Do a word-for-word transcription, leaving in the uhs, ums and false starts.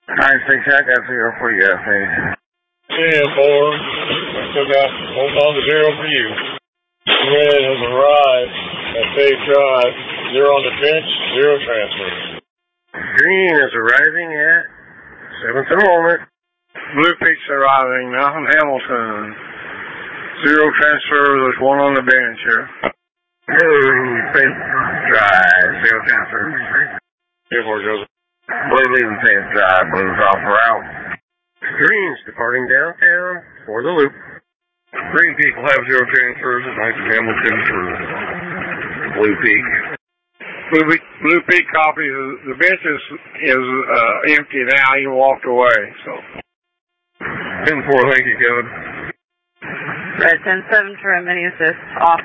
nine six, I got zero for you, I think. ten four, I still got, hold on to zero for you. Red has arrived at Faith Drive. Zero on the bench, zero transfer. Green is arriving at seventh enrollment. Blue Peak's arriving now from Hamilton. Zero transfer, there's one on the bench here. Blue Faith Drive, zero transfer. Here for Joseph. Blue leaving Faith Drive, Blue's off route. Green's departing downtown for the loop. Green Peak will have zero transfers at night to Hamilton for Blue Peak. Blue Peak, Blue Peak copies, the bench is, is uh, empty now, he walked away, so. ten four, thank you, Kevin. Red ten seven, Trent, mini assist, off.